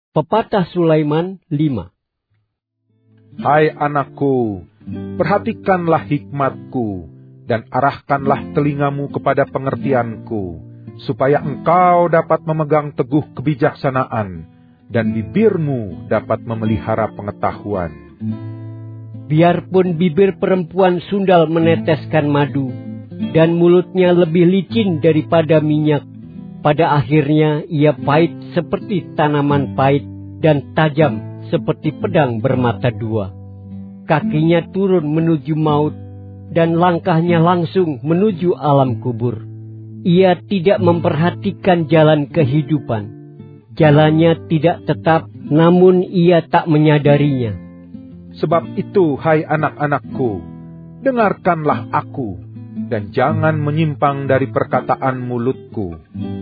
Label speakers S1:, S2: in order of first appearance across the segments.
S1: Pepatah Sulaiman 5.
S2: Hai anakku, perhatikanlah hikmatku, dan arahkanlah telingamu kepada pengertianku, supaya engkau dapat memegang teguh kebijaksanaan, dan bibirmu dapat memelihara pengetahuan.
S1: Biarpun bibir perempuan sundal meneteskan madu, dan mulutnya lebih licin daripada minyak, pada akhirnya ia pahit seperti tanaman pahit dan tajam seperti pedang bermata dua. Kakinya turun menuju maut dan langkahnya langsung menuju alam kubur. Ia tidak memperhatikan jalan kehidupan. Jalannya tidak tetap, namun ia tak menyadarinya.
S2: Sebab itu, hai anak-anakku, dengarkanlah aku, dan jangan menyimpang dari perkataan mulutku.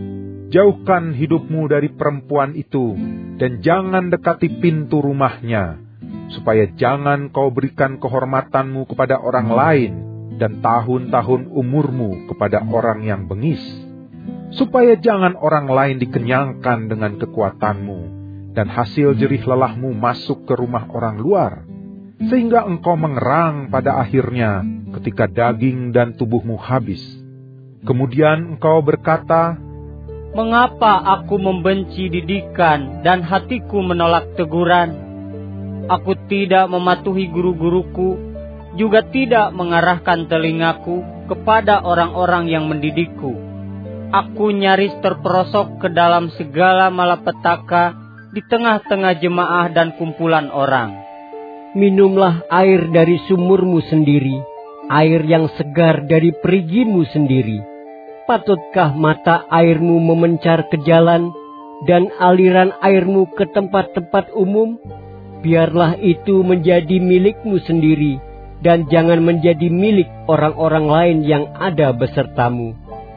S2: Jauhkan hidupmu dari perempuan itu, dan jangan dekati pintu rumahnya, supaya jangan kau berikan kehormatanmu kepada orang lain, dan tahun-tahun umurmu kepada orang yang bengis. Supaya jangan orang lain dikenyangkan dengan kekuatanmu, dan hasil jerih lelahmu masuk ke rumah orang luar, sehingga engkau mengerang pada akhirnya ketika daging dan tubuhmu habis. Kemudian engkau berkata,
S3: "Mengapa aku membenci didikan dan hatiku menolak teguran? Aku tidak mematuhi guru-guruku, juga tidak mengarahkan telingaku kepada orang-orang yang mendidikku. Aku nyaris terperosok ke dalam segala malapetaka di tengah-tengah jemaah dan kumpulan orang."
S1: Minumlah air dari sumurmu sendiri, air yang segar dari perigimu sendiri. Patutkah mata airmu memencar ke jalan, dan aliran airmu ke tempat-tempat umum? Biarlah itu menjadi milikmu sendiri, dan jangan menjadi milik orang-orang lain yang ada besertamu.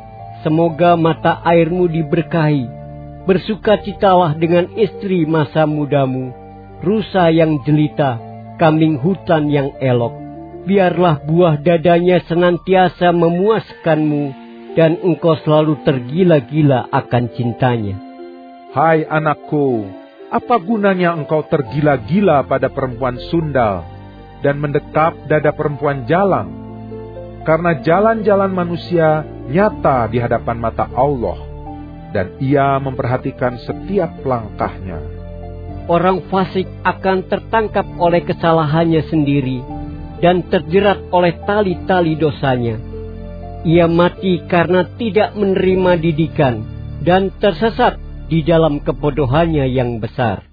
S1: Semoga mata airmu diberkahi. Bersukacitalah dengan istri masa mudamu, rusa yang jelita, kambing hutan yang elok. Biarlah buah dadanya senantiasa memuaskanmu, dan engkau selalu tergila-gila akan cintanya.
S2: Hai anakku, apa gunanya engkau tergila-gila pada perempuan sundal, dan mendekap dada perempuan jalang? Karena jalan-jalan manusia nyata di hadapan mata Allah, dan Ia memperhatikan setiap langkahnya.
S1: Orang fasik akan tertangkap oleh kesalahannya sendiri, dan terjerat oleh tali-tali dosanya. Ia mati karena tidak menerima didikan, dan tersesat di dalam kebodohannya yang besar.